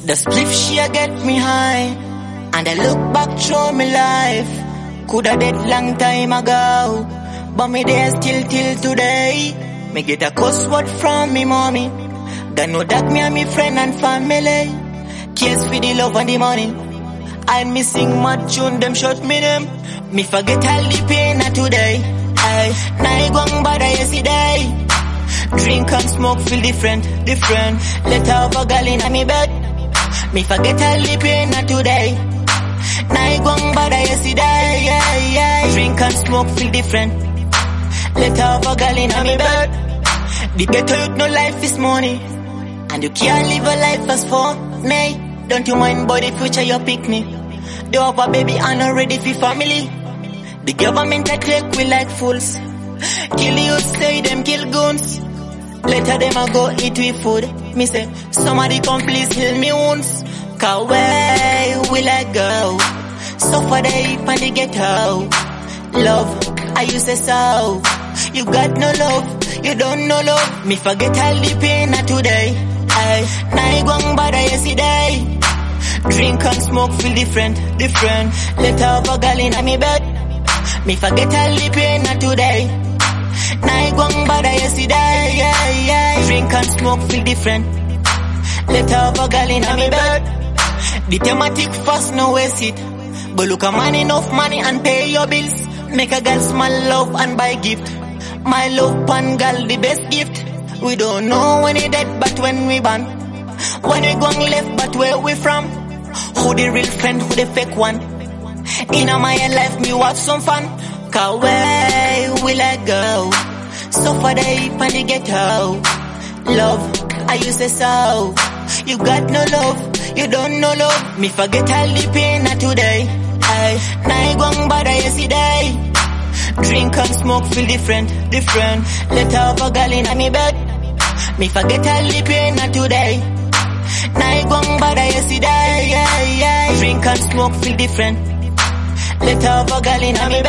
The spliff she a get me high, and I look back through my life. Coulda dead long time ago, but me there still till today. Me get a cuss word from me mommy. God know that me and me friend and family. Cares for the love and the money. I missing mad tune, them shot me them. Me forget all the pain of today. Aye, now I go bother yesterday. Drink and smoke feel different. Let her have a girl in me bed. Me forget all the pain of today. Now I go bother yesterday. Drink and smoke feel different. Let her have a girl in me bed. The ghetto youth no life is money, and you can't live a life as for me. Don't you mind boy the future you pick me. They have a baby and not ready for family. The government attack we like fools. Kill youth say them kill guns. Later them a go eat with food. Me say somebody come please heal me wounds. Cause where will I go? Suffer the heap and the ghetto. Love, I you say so. You got no love, you don't know love. Me forget all the pain of today. Aye, now I go bother yesterday. Drink and smoke feel different. Let her have a girl in me bed. Me forget all the pain of today. Now I go bother yesterday. Drink and smoke feel different. Let her have a girl in me bed. The thematic fast no waste it. But look a man enough money and pay your bills. Make a girl smile love and buy gift. My love pan girl the best gift. We don't know when he dead but when we born. When we going left but where we from. Who the real friend, who the fake one. In my life me have some fun. Cause where will I go? Suffer the heap and the ghetto. Love, I you say so. You got no love, you don't know love. Me forget all the pain of today. Aye, now I go bother yesterday. Drink and smoke feel different. Let her have a girl in me bed. Me forget all the pain of today. Now I go bother yesterday. Drink and smoke feel different. Let her have a girl in me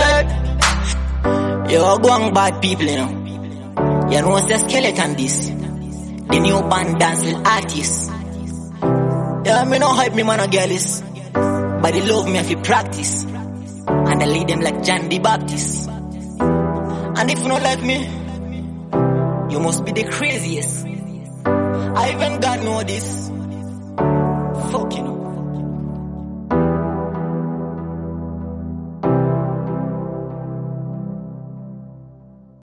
bed. Yo, go on bad people, you know. You know what's the skeleton this? The new band dancehall artist. Yeah, me no hype me man a girl is. But they love me if you practice. And I lead them like John the Baptist. And if you don't like me, you must be the craziest. I even God know this. Fuck you know.